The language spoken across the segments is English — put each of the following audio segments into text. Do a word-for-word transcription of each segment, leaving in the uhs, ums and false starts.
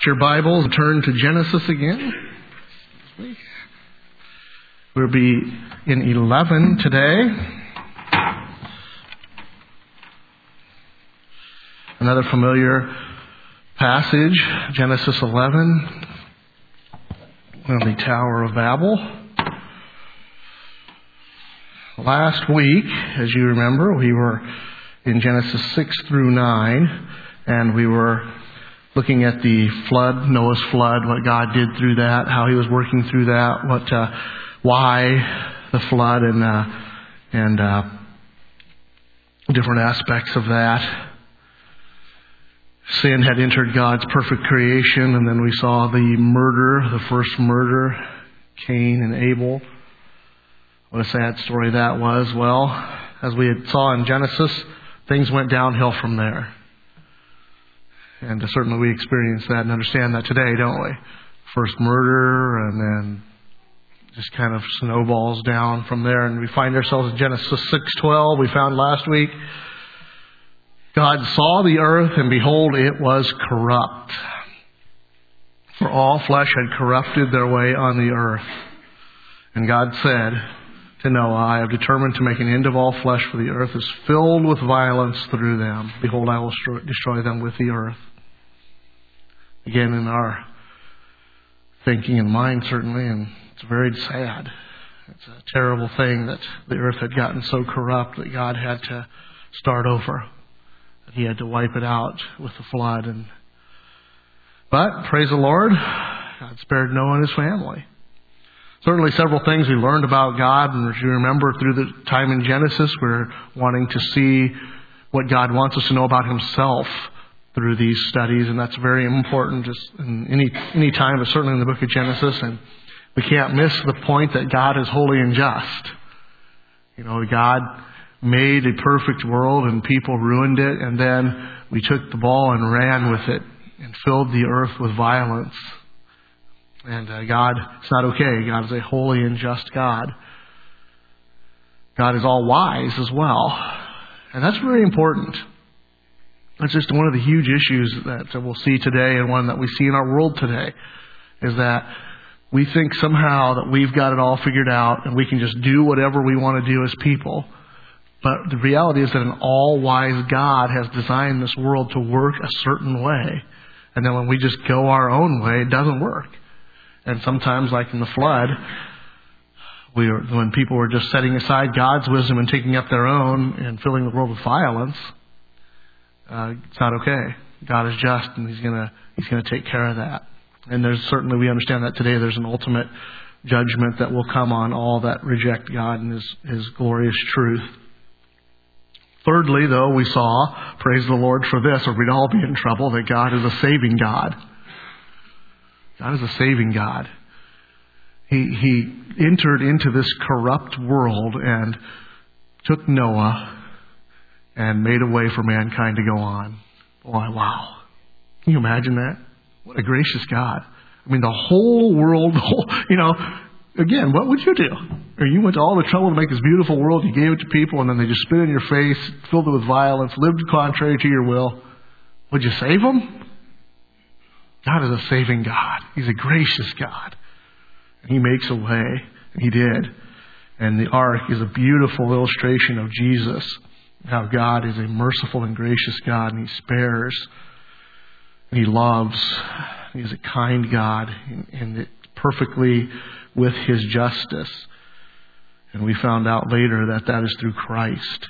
Your Bibles, turn to Genesis again. We'll be in eleven today. Another familiar passage, Genesis eleven, on the Tower of Babel. Last week, as you remember, we were in Genesis six through nine, and we were looking at the flood, Noah's flood, what God did through that, how He was working through that, what, uh, why the flood, and uh, and uh, different aspects of that. Sin had entered God's perfect creation, and then we saw the murder, the first murder, Cain and Abel. What a sad story that was. Well, as we had saw in Genesis, things went downhill from there. And certainly we experience that and understand that today, don't we? First murder, and then just kind of snowballs down from there. And we find ourselves in Genesis six twelve. We found last week, God saw the earth, and behold, it was corrupt. For all flesh had corrupted their way on the earth. And God said to Noah, I have determined to make an end of all flesh, for the earth is filled with violence through them. Behold, I will destroy them with the earth. Again, in our thinking and mind, certainly, and it's very sad. It's a terrible thing that the earth had gotten so corrupt that God had to start over. That He had to wipe it out with the flood. And But, praise the Lord, God spared Noah and his family. Certainly several things we learned about God, and as you remember through the time in Genesis, we're wanting to see what God wants us to know about Himself through these studies, and that's very important just in any any time, but certainly in the book of Genesis. And we can't miss the point that God is holy and just. You know, God made a perfect world and people ruined it, and then we took the ball and ran with it and filled the earth with violence. And uh, God, it's not okay. God is a holy and just God. God is all wise as well. And that's very important. That's just one of the huge issues that we'll see today, and one that we see in our world today, is that we think somehow that we've got it all figured out and we can just do whatever we want to do as people. But the reality is that an all-wise God has designed this world to work a certain way. And then when we just go our own way, it doesn't work. And sometimes, like in the flood, we were, when people were just setting aside God's wisdom and taking up their own and filling the world with violence, uh, it's not okay. God is just, and He's gonna He's gonna take care of that. And there's certainly, we understand that today, there's an ultimate judgment that will come on all that reject God and His His glorious truth. Thirdly, though, we saw, praise the Lord for this, or we'd all be in trouble, that God is a saving God. God is a saving God. He He entered into this corrupt world and took Noah and made a way for mankind to go on. Boy, wow. Can you imagine that? What a gracious God. I mean, the whole world, the whole, you know, again, what would you do? Or you went to all the trouble to make this beautiful world, you gave it to people, and then they just spit in your face, filled it with violence, lived contrary to your will. Would you save them? God is a saving God. He's a gracious God. And He makes a way. And He did. And the ark is a beautiful illustration of Jesus. How God is a merciful and gracious God. And He spares. And He loves. He is a kind God. And, and it perfectly with His justice. And we found out later that that is through Christ.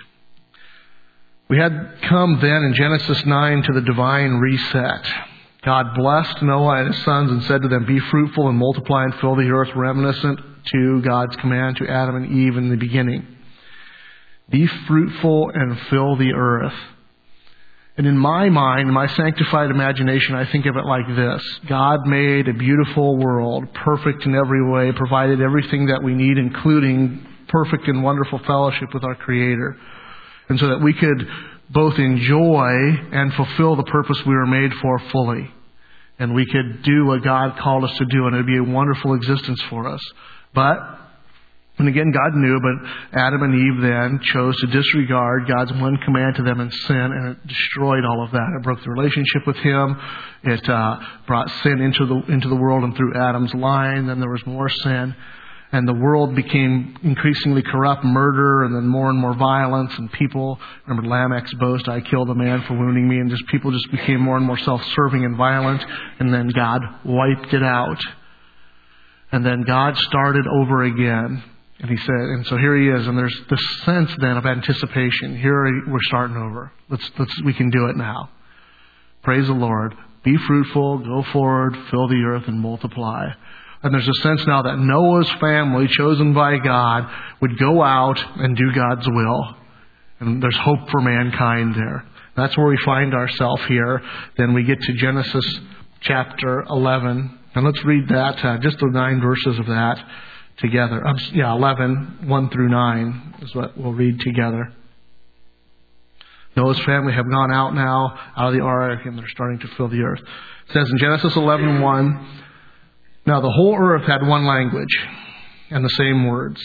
We had come then in Genesis nine to the divine reset. God blessed Noah and his sons and said to them, be fruitful and multiply and fill the earth, reminiscent to God's command to Adam and Eve in the beginning. Be fruitful and fill the earth. And in my mind, my sanctified imagination, I think of it like this. God made a beautiful world, perfect in every way, provided everything that we need, including perfect and wonderful fellowship with our Creator. And so that we could both enjoy and fulfill the purpose we were made for fully. And we could do what God called us to do, and it would be a wonderful existence for us. But And again, God knew, but Adam and Eve then chose to disregard God's one command to them in sin, and it destroyed all of that. It broke the relationship with Him. It uh, brought sin into the into the world, and through Adam's line, then there was more sin. And the world became increasingly corrupt, murder, and then more and more violence. And people, remember Lamech's boast, I killed a man for wounding me. And just people just became more and more self-serving and violent. And then God wiped it out. And then God started over again. And He said, and so here He is. And there's this sense then of anticipation. Here we're starting over. Let's, let's, we can do it now. Praise the Lord. Be fruitful, go forward, fill the earth, and multiply. And there's a sense now that Noah's family, chosen by God, would go out and do God's will. And there's hope for mankind there. That's where we find ourselves here. Then we get to Genesis chapter eleven. And let's read that, uh, just the nine verses of that together. Um, yeah, eleven, one through nine is what we'll read together. Noah's family have gone out now, out of the ark, and they're starting to fill the earth. It says in Genesis eleven one, now the whole earth had one language and the same words.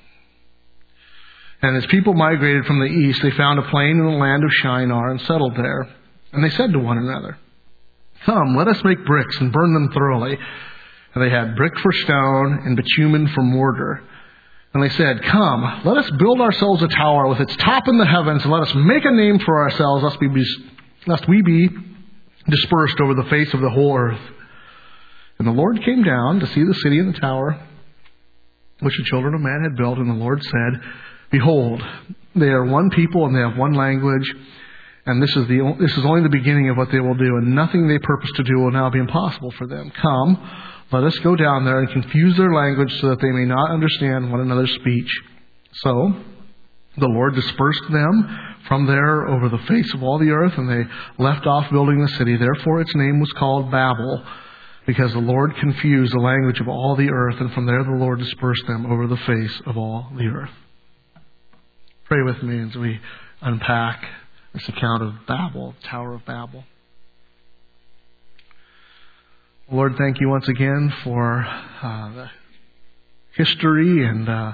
And as people migrated from the east, they found a plain in the land of Shinar and settled there. And they said to one another, come, let us make bricks and burn them thoroughly. And they had brick for stone and bitumen for mortar. And they said, come, let us build ourselves a tower with its top in the heavens, and let us make a name for ourselves, lest we be, lest we be dispersed over the face of the whole earth. And the Lord came down to see the city and the tower, which the children of man had built. And the Lord said, behold, they are one people and they have one language. And this is the this is only the beginning of what they will do. And nothing they purpose to do will now be impossible for them. Come, let us go down there and confuse their language so that they may not understand one another's speech. So the Lord dispersed them from there over the face of all the earth, and they left off building the city. Therefore its name was called Babel, because the Lord confused the language of all the earth, and from there the Lord dispersed them over the face of all the earth. Pray with me as we unpack this account of Babel, Tower of Babel. Lord, thank you once again for uh, the history and uh,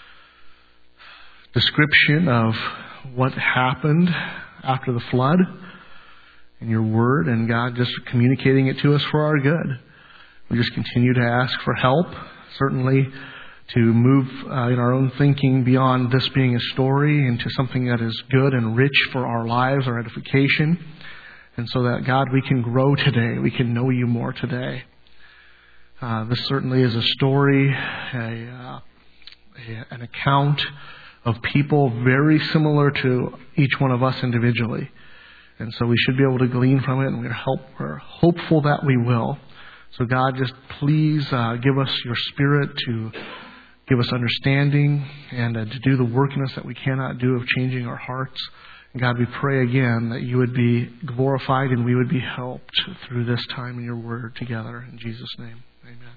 description of what happened after the flood in your word, and God just communicating it to us for our good. We just continue to ask for help, certainly to move uh, in our own thinking beyond this being a story into something that is good and rich for our lives, our edification, and so that, God, we can grow today. We can know you more today. Uh, this certainly is a story, a, uh, a, an account of people very similar to each one of us individually. And so we should be able to glean from it, and we're, help, we're hopeful that we will. So God, just please uh, give us your Spirit to give us understanding and uh, to do the work in us that we cannot do of changing our hearts. And God, we pray again that you would be glorified and we would be helped through this time in your word together. In Jesus' name, amen.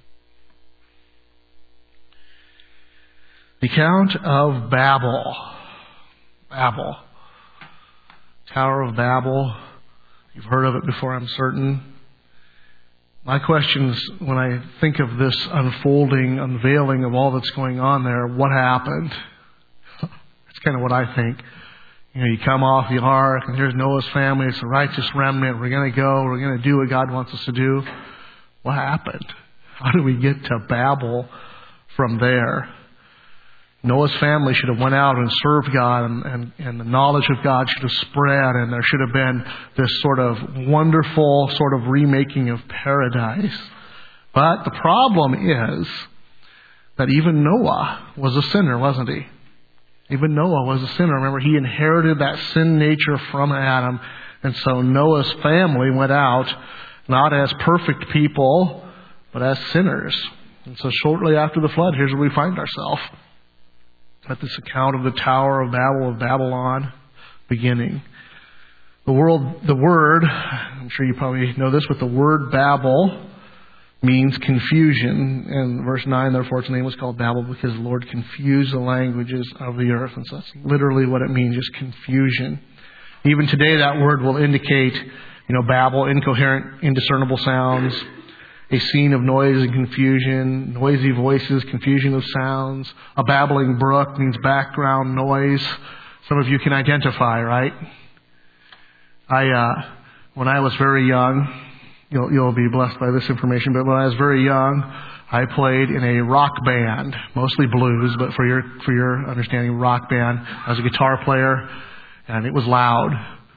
The account of Babel. Babel. Tower of Babel. You've heard of it before, I'm certain. My question is, when I think of this unfolding, unveiling of all that's going on there, what happened? That's kind of what I think. You know, you come off the ark, and here's Noah's family. It's a righteous remnant. We're going to go. We're going to do what God wants us to do. What happened? How do we get to Babel from there? Noah's family should have went out and served God, and, and, and the knowledge of God should have spread, and there should have been this sort of wonderful sort of remaking of paradise. But the problem is that even Noah was a sinner, wasn't he? Even Noah was a sinner. Remember, he inherited that sin nature from Adam, and so Noah's family went out not as perfect people, but as sinners. And so shortly after the flood, here's where we find ourselves. At this account of the Tower of Babel, of Babylon, beginning. The world, the word, I'm sure you probably know this, but the word Babel means confusion. And verse nine, therefore its name was called Babel, because the Lord confused the languages of the earth. And so that's literally what it means, just confusion. Even today that word will indicate, you know, Babel, incoherent, indiscernible sounds. a scene of noise and confusion, noisy voices, confusion of sounds. A babbling brook means background noise. Some of you can identify, right? I, uh, when I was very young, you'll, you'll be blessed by this information, but when I was very young, I played in a rock band, mostly blues, but for your, for your understanding, rock band. I was a guitar player, and it was loud.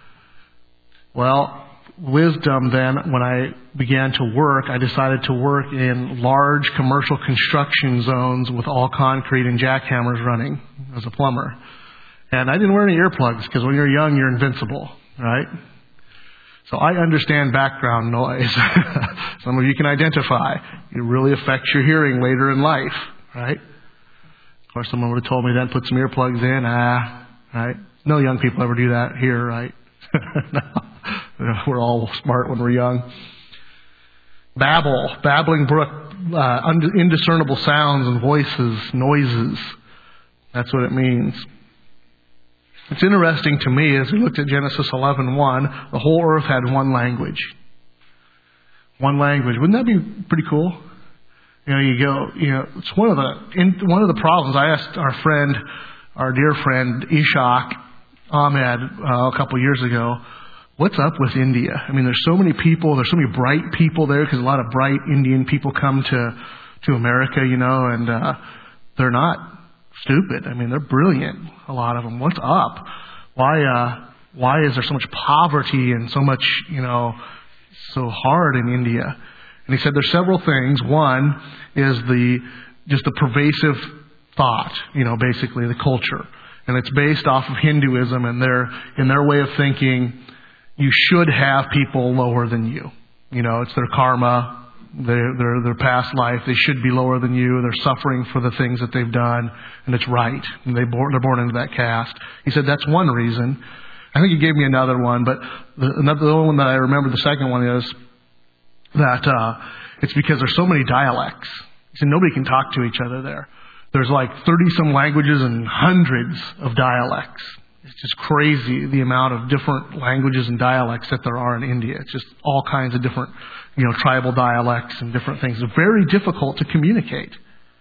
Well, wisdom then, when I began to work, I decided to work in large commercial construction zones with all concrete and jackhammers running as a plumber. And I didn't wear any earplugs because when you're young, you're invincible, right? So I understand background noise. Some of you can identify. It really affects your hearing later in life, right? Of course, someone would have told me then put some earplugs in. Ah, right? No young people ever do that here, right? No. We're all smart when we're young. Babble, babbling brook, uh, indiscernible sounds and voices, noises. That's what it means. It's interesting to me, as we looked at Genesis eleven one, the whole earth had one language. One language. Wouldn't that be pretty cool? You know, you go, you know, it's one of the, in, one of the problems. I asked our friend, our dear friend, Ishaq Ahmed, uh, a couple years ago, what's up with India? I mean, there's so many people, there's so many bright people there, because a lot of bright Indian people come to, to America, you know, and, uh, they're not stupid. I mean, they're brilliant, a lot of them. What's up? Why, uh, why is there so much poverty and so much, you know, so hard in India? And he said there's several things. One is the, just the pervasive thought, you know, basically the culture. And it's based off of Hinduism and their, in their way of thinking, you should have people lower than you. You know, it's their karma. Their, their, their past life, they should be lower than you. They're suffering for the things that they've done, and it's right. And they born, they're born into that caste. He said that's one reason. I think he gave me another one, but the, another the only one that I remember, the second one is that uh, it's because there's so many dialects. He said nobody can talk to each other there. There's like thirty-some languages and hundreds of dialects. It's just crazy the amount of different languages and dialects that there are in India. It's just all kinds of different, you know, tribal dialects and different things. It's very difficult to communicate.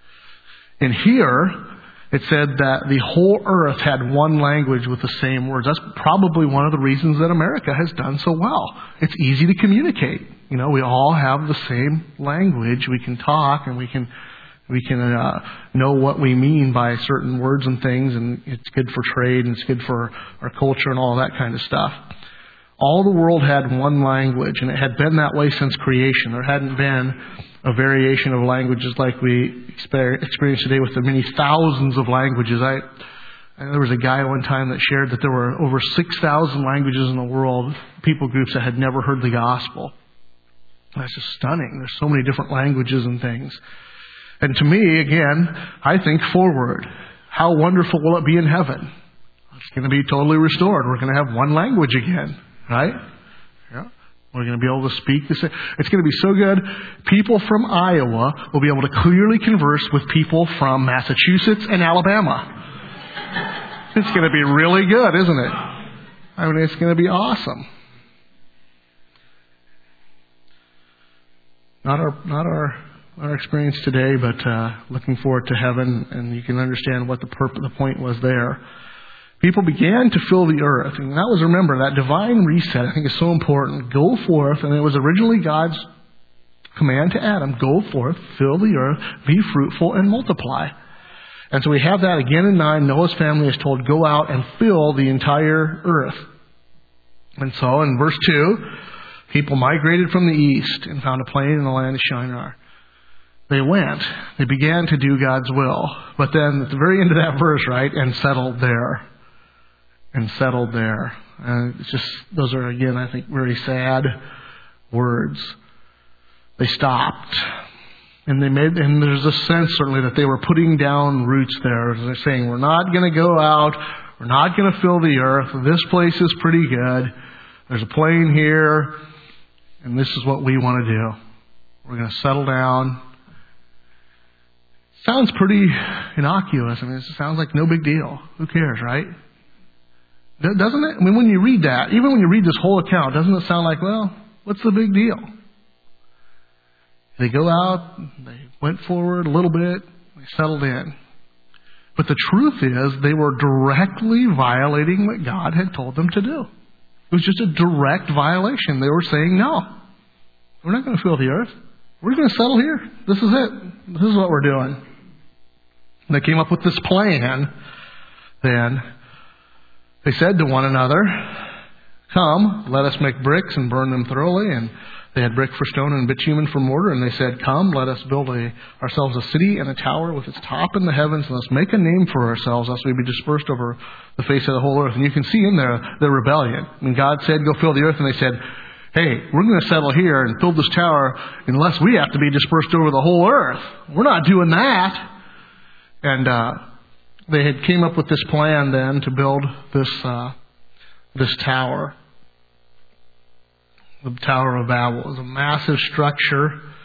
And here, it said that the whole earth had one language with the same words. That's probably one of the reasons that America has done so well. It's easy to communicate. You know, we all have the same language. We can talk and we can We can uh, know what we mean by certain words and things, and it's good for trade, and it's good for our culture and all that kind of stuff. All the world had one language, and it had been that way since creation. There hadn't been a variation of languages like we experience today with the many thousands of languages. I, there was a guy one time that shared that there were over six thousand languages in the world, people groups that had never heard the gospel. That's just stunning. There's so many different languages and things. And to me, again, I think forward. How wonderful will it be in heaven? It's going to be totally restored. We're going to have one language again, right? Yeah. We're going to be able to speak this. It's going to be so good. People from Iowa will be able to clearly converse with people from Massachusetts and Alabama. It's going to be really good, isn't it? I mean, it's going to be awesome. Not our, not our. Our experience today, but uh, looking forward to heaven, and you can understand what the purpose, the point was there. People began to fill the earth, and that was, remember, that divine reset, I think is so important. Go forth, and it was originally God's command to Adam, go forth, fill the earth, be fruitful, and multiply. And so we have that again in nine. Noah's family is told, go out and fill the entire earth. And so in verse two, people migrated from the east and found a plain in the land of Shinar. They went. They began to do God's will. But then at the very end of that verse, right, and settled there. And settled there. And it's just, those are, again, I think, very sad words. They stopped. And they made, and there's a sense, certainly, that they were putting down roots there. They're saying, we're not going to go out. We're not going to fill the earth. This place is pretty good. There's a plain here. And this is what we want to do. We're going to settle down. Sounds pretty innocuous. I mean, it sounds like no big deal. Who cares, right? Doesn't it? I mean, when you read that, even when you read this whole account, doesn't it sound like, well, what's the big deal? They go out, they went forward a little bit, they settled in. But the truth is, they were directly violating what God had told them to do. It was just a direct violation. They were saying, no, we're not going to fill the earth. We're going to settle here. This is it. This is what we're doing. And they came up with this plan. Then they said to one another, come, let us make bricks and burn them thoroughly. And they had brick for stone and bitumen for mortar. And they said, come, let us build a, ourselves a city and a tower with its top in the heavens. And let's make a name for ourselves, lest we be dispersed over the face of the whole earth. And you can see in there their rebellion. When God said, go fill the earth, and they said, hey, we're going to settle here and build this tower unless we have to be dispersed over the whole earth. We're not doing that. And uh, they had came up with this plan then to build this uh, this tower. The Tower of Babel was a massive structure,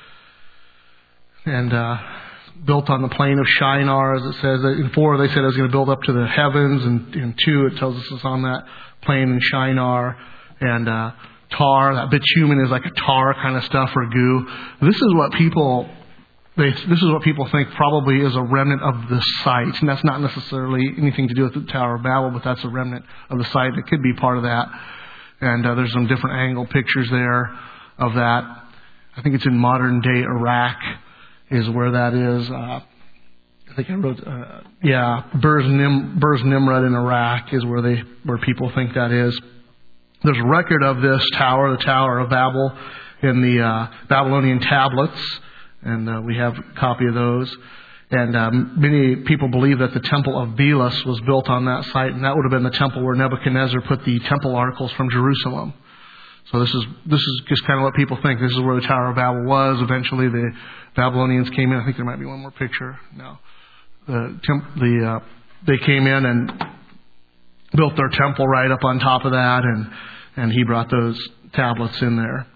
and uh, built on the plain of Shinar, as it says. In four, they said it was going to build up to the heavens, and in two, it tells us it's on that plain in Shinar. And uh, tar, that bitumen is like a tar kind of stuff or goo. This is what people, they, this is what people think probably is a remnant of the site, and that's not necessarily anything to do with the Tower of Babel, but that's a remnant of the site. It could be part of that. And uh, there's some different angle pictures there of that. I think it's in modern day Iraq is where that is. Uh, I think I wrote, uh, yeah, Burj Nim, Burj Nimrod in Iraq is where they where people think that is. There's a record of this tower, the Tower of Babel, in the uh, Babylonian tablets, and uh, we have a copy of those. And um, many people believe that the Temple of Belus was built on that site, and that would have been the temple where Nebuchadnezzar put the temple articles from Jerusalem. So this is this is just kind of what people think. This is where the Tower of Babel was. Eventually, the Babylonians came in. I think there might be one more picture. No, the temp, the uh, they came in and built their temple right up on top of that, and and he brought those tablets in there.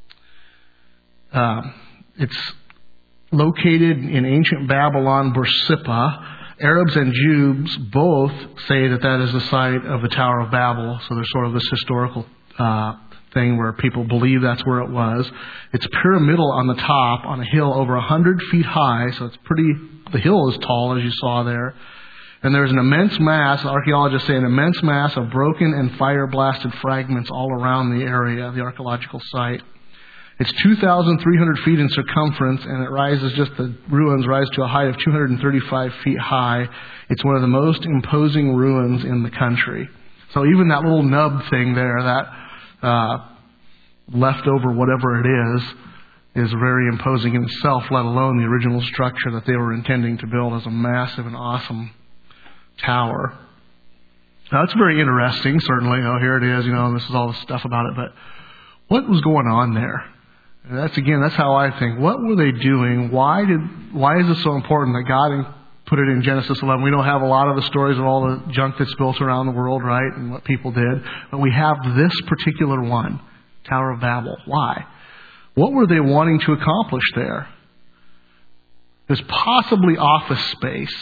Uh, it's located in ancient Babylon, Borsippa. Arabs and Jews both say that that is the site of the Tower of Babel. So there's sort of this historical uh, thing where people believe that's where it was. It's pyramidal on the top, on a hill over one hundred feet high. So it's pretty, the hill is tall, as you saw there. And there's an immense mass, archaeologists say an immense mass of broken and fire-blasted fragments all around the area, the archaeological site. It's two thousand three hundred feet in circumference, and it rises, just the ruins rise to a height of two hundred thirty-five feet high. It's one of the most imposing ruins in the country. So even that little nub thing there, that uh, leftover whatever it is, is very imposing in itself, let alone the original structure that they were intending to build as a massive and awesome tower. Now, it's very interesting, certainly. Oh, here it is, you know, and this is all the stuff about it. But what was going on there? And that's, again, that's how I think. What were they doing? Why did? Why is it so important that God put it in Genesis eleven? We don't have a lot of the stories of all the junk that's built around the world, right, and what people did. But we have this particular one, Tower of Babel. Why? What were they wanting to accomplish there? There's possibly office space.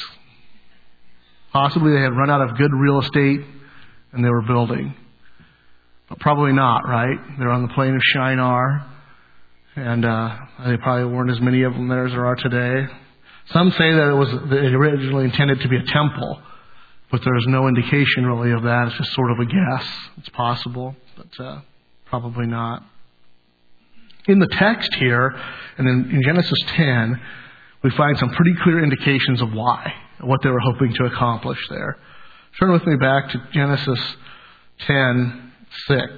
Possibly they had run out of good real estate and they were building. But probably not, right? They're on the plain of Shinar. And uh, they probably weren't as many of them there as there are today. Some say that it was that it originally intended to be a temple, but there's no indication really of that. It's just sort of a guess. It's possible, but uh, probably not. In the text here, and in, in Genesis ten, we find some pretty clear indications of why, what they were hoping to accomplish there. Turn with me back to Genesis ten six.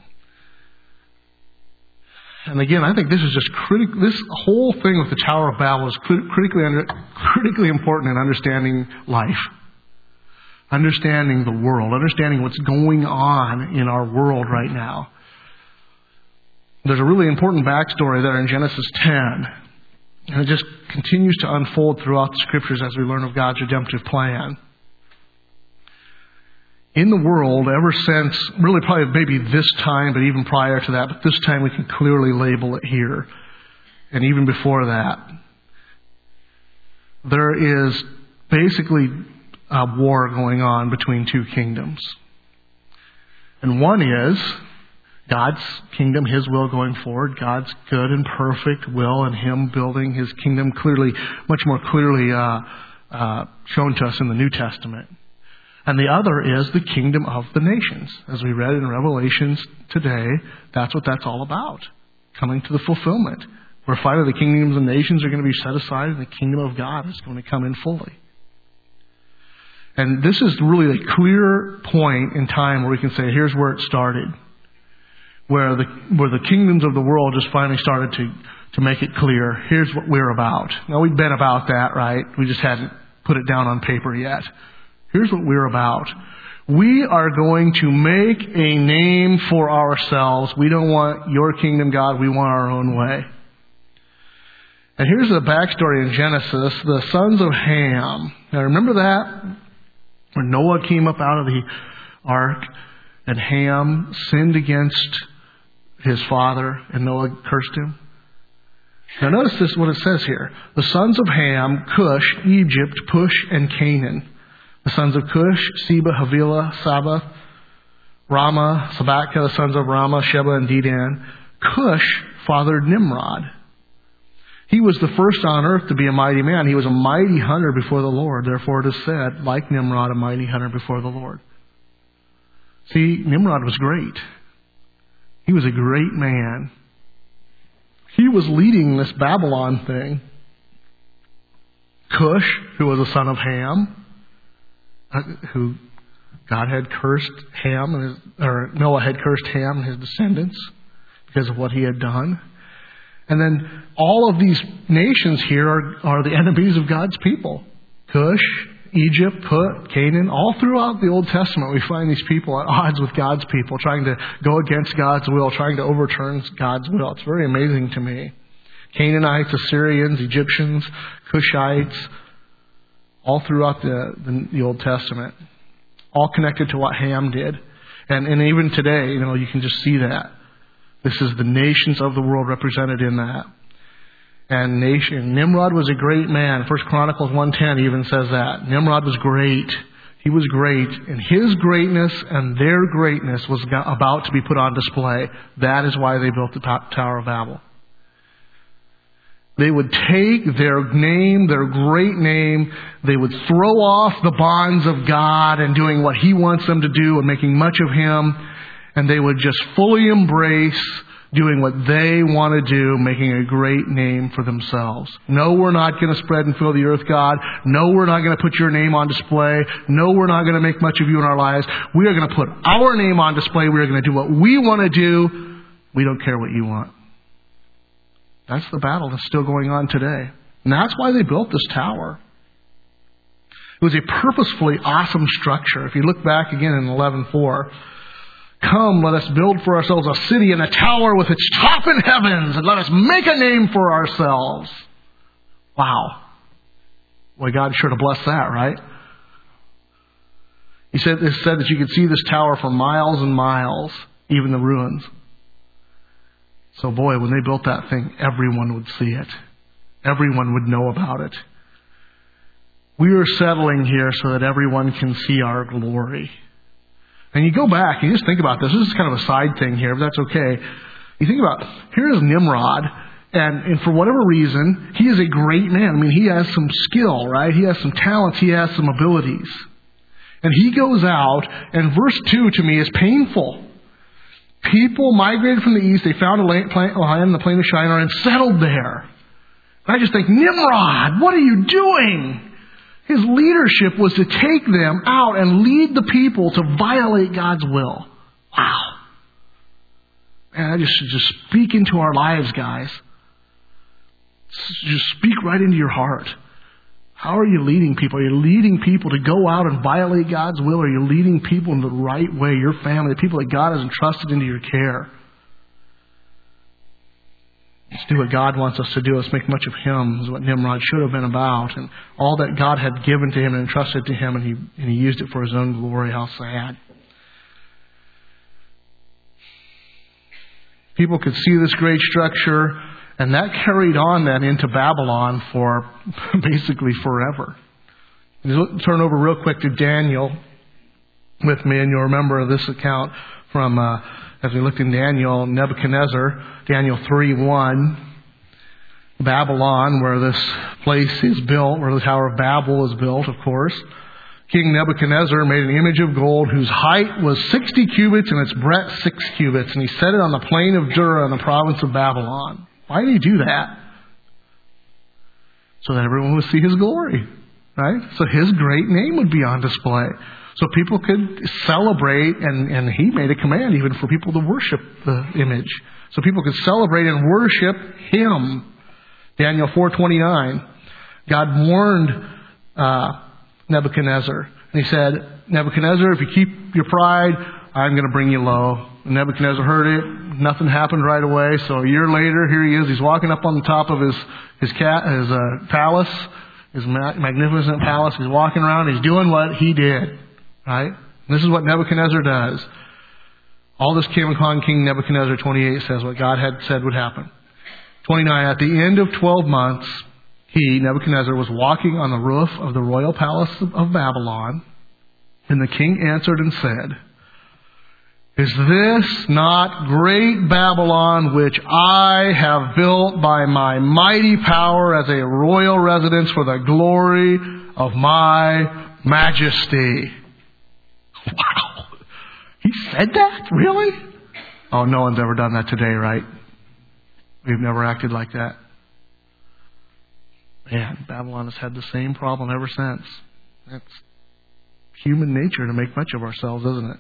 And again, I think this is just critical. This whole thing with the Tower of Babel is critically under, critically important in understanding life, understanding the world, understanding what's going on in our world right now. There's a really important backstory there in Genesis ten, and it just continues to unfold throughout the Scriptures as we learn of God's redemptive plan. In the world, ever since, really probably maybe this time, but even prior to that, but this time we can clearly label it here. And even before that, there is basically a war going on between two kingdoms. And one is God's kingdom, His will going forward, God's good and perfect will, and Him building His kingdom clearly, much more clearly uh, uh, shown to us in the New Testament. And the other is the kingdom of the nations. As we read in Revelations today, that's what that's all about. Coming to the fulfillment. Where finally the kingdoms of the nations are going to be set aside and the kingdom of God is going to come in fully. And this is really a clear point in time where we can say, here's where it started. Where the where the kingdoms of the world just finally started to, to make it clear, here's what we're about. Now, we've been about that, right? We just hadn't put it down on paper yet. Here's what we're about. We are going to make a name for ourselves. We don't want your kingdom, God. We want our own way. And here's the backstory in Genesis. The sons of Ham. Now, remember that? When Noah came up out of the ark and Ham sinned against his father and Noah cursed him. Now notice this, what it says here. The sons of Ham, Cush, Egypt, Push, and Canaan. The sons of Cush, Seba, Havilah, Saba, Rama, Sabaka, the sons of Rama, Sheba, and Dedan. Cush fathered Nimrod. He was the first on earth to be a mighty man. He was a mighty hunter before the Lord. Therefore it is said, like Nimrod, a mighty hunter before the Lord. See, Nimrod was great. He was a great man. He was leading this Babylon thing. Cush, who was a son of Ham, who God had cursed Ham, and his, or Noah had cursed Ham and his descendants because of what he had done. And then all of these nations here are, are the enemies of God's people. Cush, Egypt, Put, Canaan, all throughout the Old Testament we find these people at odds with God's people, trying to go against God's will, trying to overturn God's will. It's very amazing to me. Canaanites, Assyrians, Egyptians, Cushites, all throughout the, the, the Old Testament, all connected to what Ham did. And, and even today, you know, you can just see that. This is the nations of the world represented in that. And nation, Nimrod was a great man. First Chronicles one ten even says that. Nimrod was great. He was great. And his greatness and their greatness was about to be put on display. That is why they built the Tower of Babel. They would take their name, their great name, they would throw off the bonds of God and doing what He wants them to do and making much of Him. And they would just fully embrace doing what they want to do, making a great name for themselves. No, we're not going to spread and fill the earth, God. No, we're not going to put your name on display. No, we're not going to make much of you in our lives. We are going to put our name on display. We are going to do what we want to do. We don't care what you want. That's the battle that's still going on today. And that's why they built this tower. It was a purposefully awesome structure. If you look back again in eleven four, come, let us build for ourselves a city and a tower with its top in heavens, and let us make a name for ourselves. Wow. Boy, God sure to bless that, right? He said, it said that you could see this tower for miles and miles, even the ruins. So boy, when they built that thing, everyone would see it. Everyone would know about it. We are settling here so that everyone can see our glory. And you go back, and you just think about this. This is kind of a side thing here, but that's okay. You think about, here's Nimrod, and, and for whatever reason, he is a great man. I mean, he has some skill, right? He has some talents. He has some abilities. And he goes out, and verse two to me is painful. People migrated from the east. They found a land in the plain of Shinar and settled there. And I just think, Nimrod, what are you doing? His leadership was to take them out and lead the people to violate God's will. Wow. Man, I just should just speak into our lives, guys. Just speak right into your heart. How are you leading people? Are you leading people to go out and violate God's will? Or are you leading people in the right way? Your family, the people that God has entrusted into your care. Let's do what God wants us to do. Let's make much of Him, is what Nimrod should have been about. And all that God had given to him and entrusted to him, and he, and he used it for His own glory. How sad. People could see this great structure, and that carried on then into Babylon for basically forever. Just turn over real quick to Daniel with me, and you'll remember this account from uh, as we looked in Daniel, Nebuchadnezzar, Daniel three one, Babylon, where this place is built, where the Tower of Babel is built, of course. King Nebuchadnezzar made an image of gold whose height was sixty cubits and its breadth six cubits, and he set it on the plain of Dura in the province of Babylon. Why did he do that? So that everyone would see his glory, right? So his great name would be on display. So people could celebrate, and, and he made a command even for people to worship the image. So people could celebrate and worship him. Daniel four twenty-nine, God warned uh, Nebuchadnezzar. And he said, Nebuchadnezzar, if you keep your pride, I'm going to bring you low. And Nebuchadnezzar heard it. Nothing happened right away. So a year later, here he is. He's walking up on the top of his his, cat, his uh, palace, his ma- magnificent palace. He's walking around. He's doing what he did. Right? And this is what Nebuchadnezzar does. All this came upon King Nebuchadnezzar. twenty-eight says what God had said would happen. twenty-nine, at the end of twelve months, he, Nebuchadnezzar, was walking on the roof of the royal palace of Babylon, and the king answered and said, is this not great Babylon, which I have built by my mighty power as a royal residence for the glory of my majesty? Wow. He said that? Really? Oh, no one's ever done that today, right? We've never acted like that. Man, Babylon has had the same problem ever since. It's human nature to make much of ourselves, isn't it?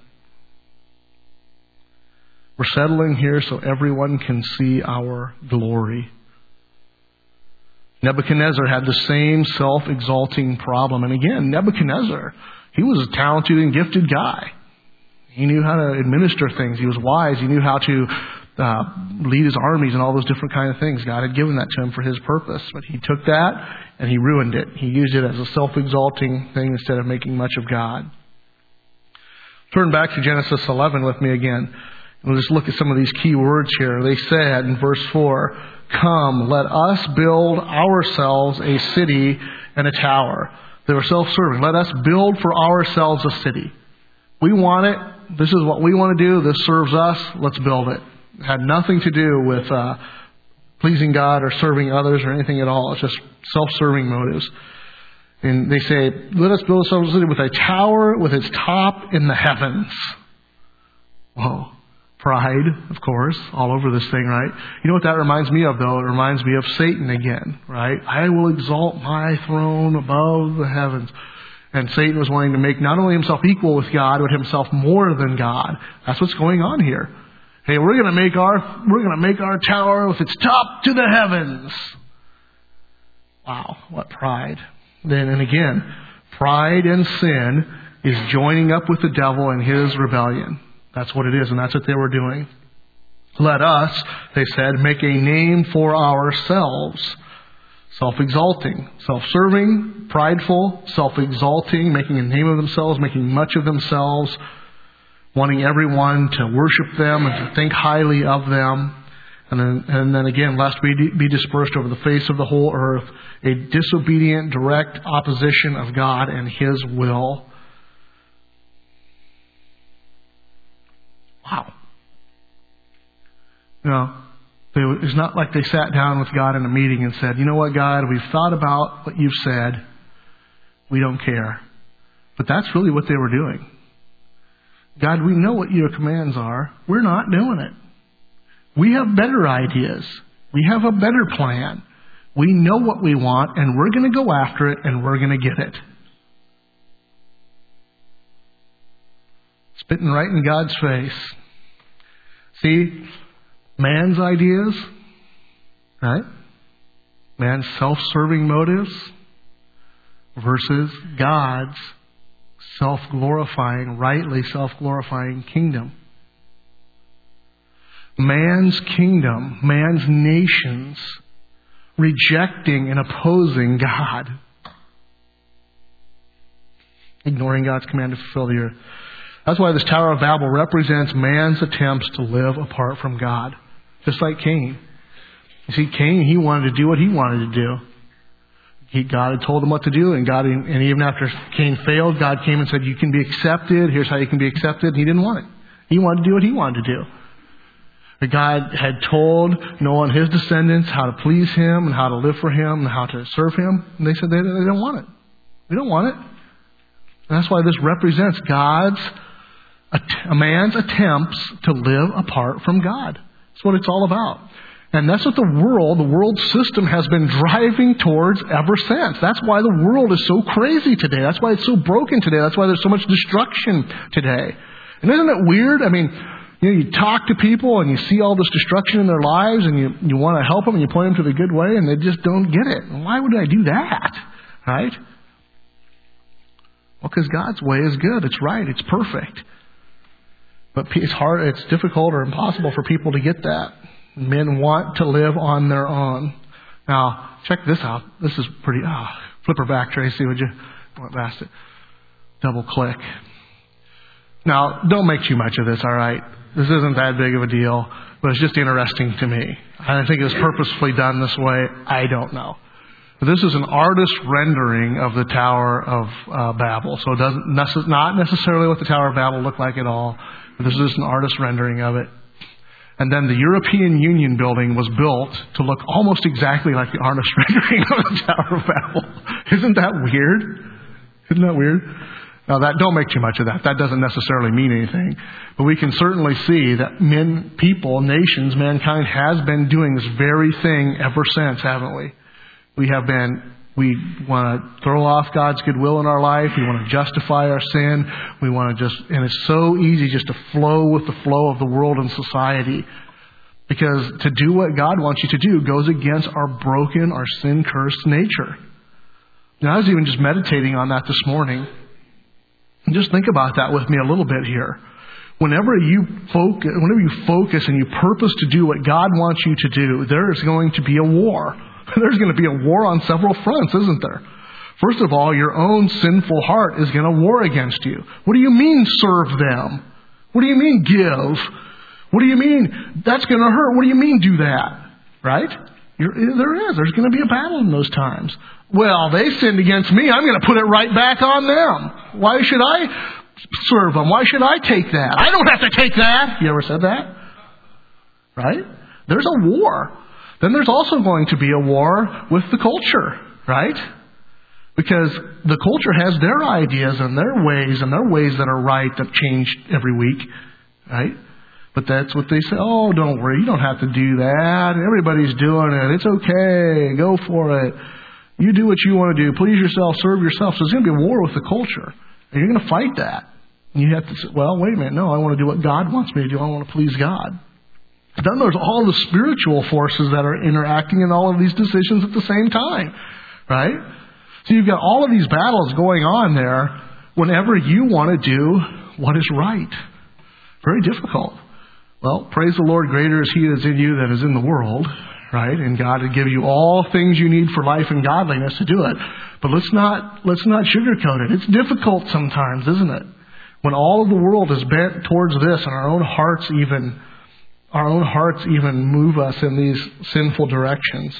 We're settling here so everyone can see our glory. Nebuchadnezzar had the same self-exalting problem. And again, Nebuchadnezzar, he was a talented and gifted guy. He knew how to administer things. He was wise. He knew how to uh, lead his armies and all those different kind of things. God had given that to him for his purpose. But he took that and he ruined it. He used it as a self-exalting thing instead of making much of God. Turn back to Genesis eleven with me again. We'll just look at some of these key words here. They said in verse four, come, let us build ourselves a city and a tower. They were self-serving. Let us build for ourselves a city. We want it. This is what we want to do. This serves us. Let's build it. It had nothing to do with uh, pleasing God or serving others or anything at all. It's just self-serving motives. And they say, let us build ourselves a city with a tower with its top in the heavens. Whoa. Pride, of course, all over this thing, right? You know what that reminds me of, though? It reminds me of Satan again, right? I will exalt my throne above the heavens. And Satan was wanting to make not only himself equal with God, but himself more than God. That's what's going on here. Hey, we're going to make our we're going to make our tower with its top to the heavens. Wow, what pride! Then and again, pride and sin is joining up with the devil in his rebellion. That's what it is, and that's what they were doing. Let us, they said, make a name for ourselves. Self-exalting, self-serving, prideful, self-exalting, making a name of themselves, making much of themselves, wanting everyone to worship them and to think highly of them. And then, and then again, lest we be dispersed over the face of the whole earth, a disobedient, direct opposition of God and His will. Wow. You know, it's not like they sat down with God in a meeting and said, you know what, God, we've thought about what you've said. We don't care. But that's really what they were doing. God, we know what your commands are. We're not doing it. We have better ideas. We have a better plan. We know what we want, and we're going to go after it, and we're going to get it. Spitting right in God's face. See, man's ideas, right? Man's self-serving motives versus God's self-glorifying, rightly self-glorifying kingdom. Man's kingdom, man's nations rejecting and opposing God. Ignoring God's command to fulfill the earth. That's why this Tower of Babel represents man's attempts to live apart from God. Just like Cain. You see, Cain, he wanted to do what he wanted to do. He, God had told him what to do, and God, and even after Cain failed, God came and said, you can be accepted. Here's how you can be accepted. And he didn't want it. He wanted to do what he wanted to do. That God had told Noah and his descendants how to please Him and how to live for Him and how to serve Him. And they said they, they don't want it. We don't want it. And that's why this represents God's, a man's attempts to live apart from God. That's what it's all about. And that's what the world, the world system has been driving towards ever since. That's why the world is so crazy today. That's why it's so broken today. That's why there's so much destruction today. And isn't it weird? I mean, you know, you talk to people and you see all this destruction in their lives and you, you want to help them and you point them to the good way and they just don't get it. Why would I do that? Right? Well, because God's way is good. It's right. It's perfect. But it's hard, it's difficult or impossible for people to get that. Men want to live on their own. Now, check this out. This is pretty, ah, oh, flip her back, Tracy, would you? I went past it. Double click. Now, don't make too much of this, all right? This isn't that big of a deal, but it's just interesting to me. I think it was purposefully done this way. I don't know. But this is an artist rendering of the Tower of uh, Babel. So it doesn't necess- not necessarily what the Tower of Babel looked like at all. But this is just an artist rendering of it. And then the European Union building was built to look almost exactly like the artist rendering of the Tower of Babel. Isn't that weird? Isn't that weird? Now, that don't make too much of that. That doesn't necessarily mean anything. But we can certainly see that men, people, nations, mankind has been doing this very thing ever since, haven't we? We have been, we want to throw off God's goodwill in our life. We want to justify our sin. We want to just, and it's so easy just to flow with the flow of the world and society. Because to do what God wants you to do goes against our broken, our sin-cursed nature. Now, I was even just meditating on that this morning. And just think about that with me a little bit here. Whenever you focus, whenever you focus and you purpose to do what God wants you to do, there is going to be a war. There's going to be a war on several fronts, isn't there? First of all, your own sinful heart is going to war against you. What do you mean serve them? What do you mean give? What do you mean that's going to hurt? What do you mean do that? Right? You're, there is. There's going to be a battle in those times. Well, they sinned against me. I'm going to put it right back on them. Why should I serve them? Why should I take that? I don't have to take that. You ever said that? Right? There's a war. Then there's also going to be a war with the culture, right? Because the culture has their ideas and their ways and their ways that are right that change every week, right? But that's what they say. Oh, don't worry. You don't have to do that. Everybody's doing it. It's okay. Go for it. You do what you want to do. Please yourself. Serve yourself. So there's going to be a war with the culture. And you're going to fight that. And you have to say, well, wait a minute. No, I want to do what God wants me to do. I want to please God. Then there's all the spiritual forces that are interacting in all of these decisions at the same time. Right? So you've got all of these battles going on there whenever you want to do what is right. Very difficult. Well, praise the Lord, greater is He that is in you than is in the world, right? And God will give you all things you need for life and godliness to do it. But let's not let's not sugarcoat it. It's difficult sometimes, isn't it? When all of the world is bent towards this, and our own hearts even our own hearts even move us in these sinful directions.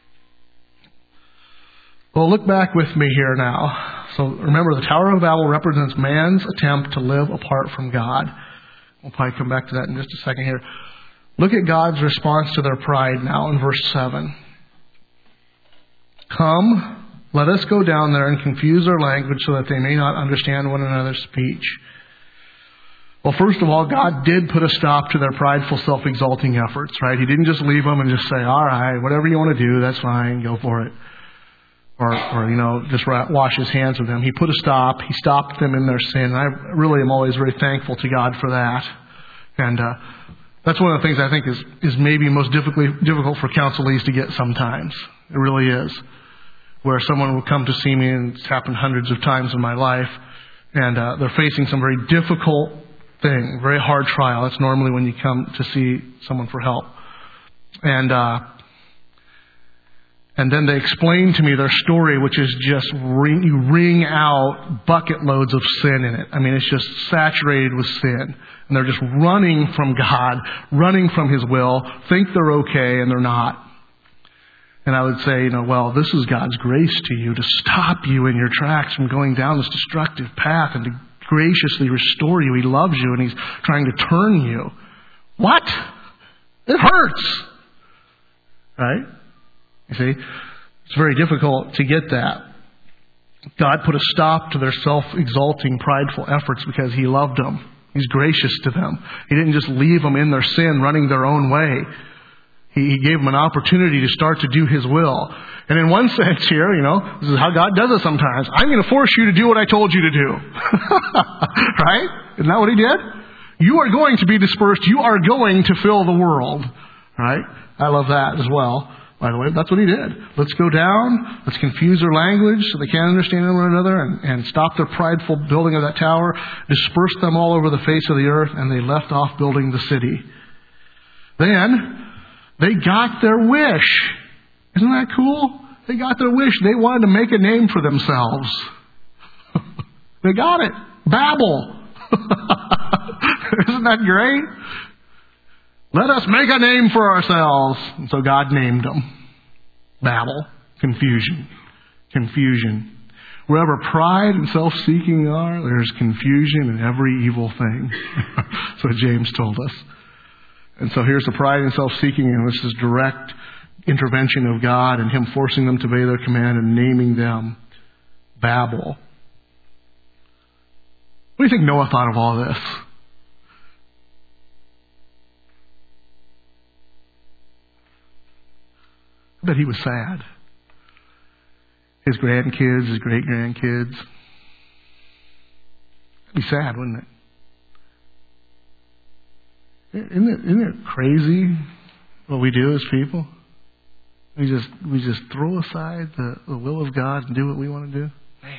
Well, look back with me here now. So remember, the Tower of Babel represents man's attempt to live apart from God. We'll probably come back to that in just a second here. Look at God's response to their pride now in verse seven. Come, let us go down there and confuse their language so that they may not understand one another's speech. Well, first of all, God did put a stop to their prideful, self-exalting efforts, right? He didn't just leave them and just say, all right, whatever you want to do, that's fine, go for it. Or, or, you know, just wash his hands of them. He put a stop. He stopped them in their sin. And I really am always very thankful to God for that. And uh, that's one of the things I think is, is maybe most difficult, difficult for counselees to get sometimes. It really is. Where someone will come to see me, and it's happened hundreds of times in my life, and uh, they're facing some very difficult thing, very hard trial. That's normally when you come to see someone for help. And... uh And then they explain to me their story, which is just ring, you wring out bucket loads of sin in it. I mean, it's just saturated with sin. And they're just running from God, running from His will, think they're okay, and they're not. And I would say, you know, well, this is God's grace to you to stop you in your tracks from going down this destructive path and to graciously restore you. He loves you and He's trying to turn you. What? It hurts. Right? You see? It's very difficult to get that. God put a stop to their self-exalting, prideful efforts because He loved them. He's gracious to them. He didn't just leave them in their sin, running their own way. He, he gave them an opportunity to start to do His will. And in one sense here, you know, this is how God does it sometimes. I'm going to force you to do what I told you to do. Right? Isn't that what He did? You are going to be dispersed. You are going to fill the world. Right? I love that as well. By the way, that's what He did. Let's go down. Let's confuse their language so they can't understand one another and, and stop their prideful building of that tower. Disperse them all over the face of the earth, and they left off building the city. Then, they got their wish. Isn't that cool? They got their wish. They wanted to make a name for themselves. They got it. Babel. Isn't that great? Let us make a name for ourselves. And so God named them. Babel. Confusion. Confusion. Wherever pride and self-seeking are, there's confusion in every evil thing. That's what James told us. And so here's the pride and self-seeking, and this is direct intervention of God and Him forcing them to obey their command and naming them Babel. What do you think Noah thought of all this? I bet he was sad. His grandkids, his great-grandkids. It'd be sad, wouldn't it? Isn't it, isn't it crazy what we do as people? We just we just throw aside the, the will of God and do what we want to do. Man.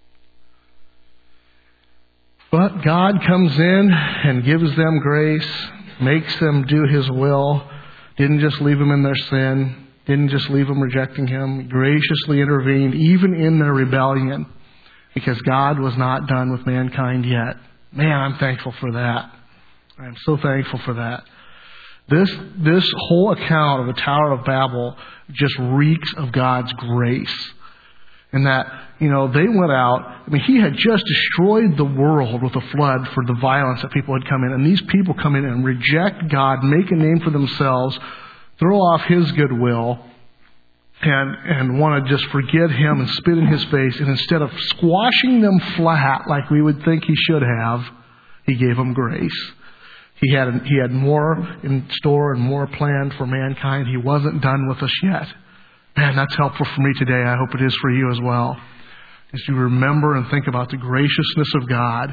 But God comes in and gives them grace, makes them do His will, didn't just leave them in their sin, didn't just leave them rejecting Him, graciously intervened even in their rebellion because God was not done with mankind yet. Man, I'm thankful for that. I'm so thankful for that. This this whole account of the Tower of Babel just reeks of God's grace. And that, you know, they went out. I mean, He had just destroyed the world with a flood for the violence that people had come in. And these people come in and reject God, make a name for themselves, throw off His goodwill, and, and want to just forget Him and spit in His face. And instead of squashing them flat like we would think He should have, He gave them grace. He had he had more in store and more planned for mankind. He wasn't done with us yet. Man, that's helpful for me today. I hope it is for you as well. As you remember and think about the graciousness of God.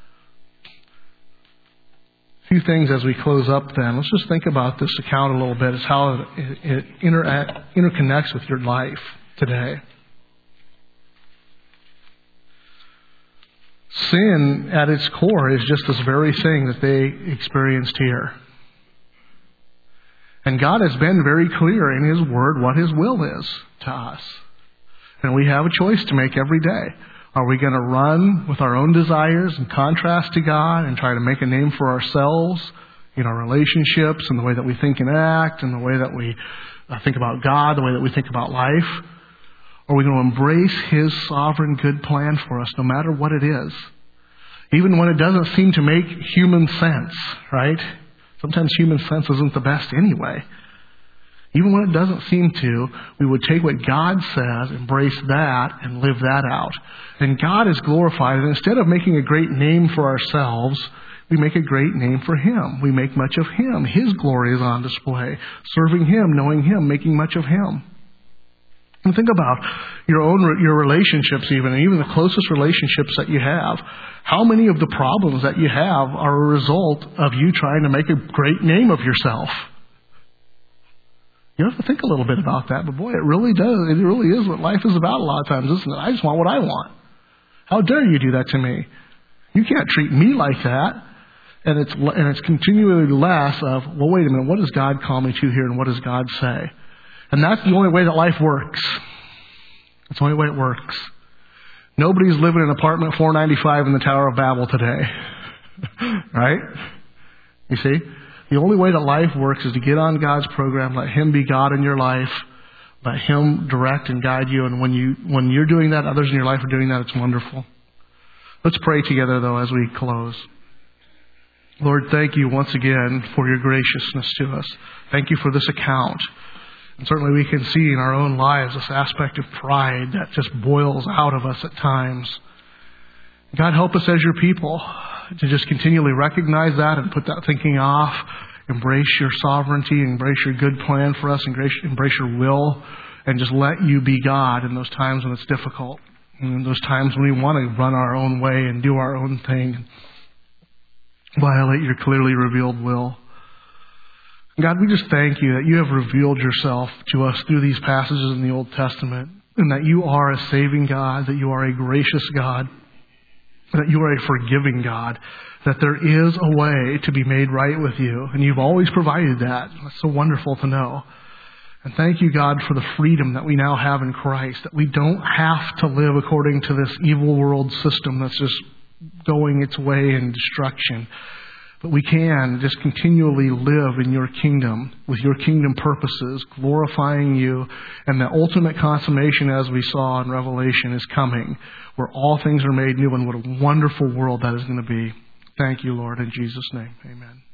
A few things as we close up then. Let's just think about this account a little bit. It's how it, it interact, interconnects with your life today. Sin, at its core, is just this very thing that they experienced here. And God has been very clear in His Word what His will is to us. And we have a choice to make every day. Are we going to run with our own desires in contrast to God and try to make a name for ourselves in our relationships and the way that we think and act and the way that we think about God, the way that we think about life? Or are we going to embrace His sovereign good plan for us, no matter what it is? Even when it doesn't seem to make human sense, right? Sometimes human sense isn't the best anyway. Even when it doesn't seem to, we would take what God says, embrace that, and live that out. And God is glorified. And instead of making a great name for ourselves, we make a great name for Him. We make much of Him. His glory is on display. Serving Him, knowing Him, making much of Him. And think about your own your relationships even, and even the closest relationships that you have. How many of the problems that you have are a result of you trying to make a great name of yourself? You have to think a little bit about that, but boy, it really does. It really is what life is about a lot of times, isn't it? I just want what I want. How dare you do that to me? You can't treat me like that. And it's and it's continually less of, well, wait a minute, what does God call me to here, and what does God say? And that's the only way that life works. That's the only way it works. Nobody's living in apartment four ninety-five in the Tower of Babel today. Right? You see? The only way that life works is to get on God's program, let Him be God in your life, let Him direct and guide you. And when, you, when you're doing that, others in your life are doing that, it's wonderful. Let's pray together, though, as we close. Lord, thank you once again for your graciousness to us. Thank you for this account. And certainly we can see in our own lives this aspect of pride that just boils out of us at times. God, help us as your people to just continually recognize that and put that thinking off. Embrace your sovereignty, embrace your good plan for us, embrace, embrace your will, and just let you be God in those times when it's difficult. And in those times when we want to run our own way and do our own thing. Violate your clearly revealed will. God, we just thank you that you have revealed yourself to us through these passages in the Old Testament, and that you are a saving God, that you are a gracious God, that you are a forgiving God, that there is a way to be made right with you, and you've always provided that. That's so wonderful to know. And thank you, God, for the freedom that we now have in Christ, that we don't have to live according to this evil world system that's just going its way in destruction. But we can just continually live in your kingdom with your kingdom purposes, glorifying you. And the ultimate consummation, as we saw in Revelation, is coming, where all things are made new, and what a wonderful world that is going to be. Thank you, Lord, in Jesus' name. Amen.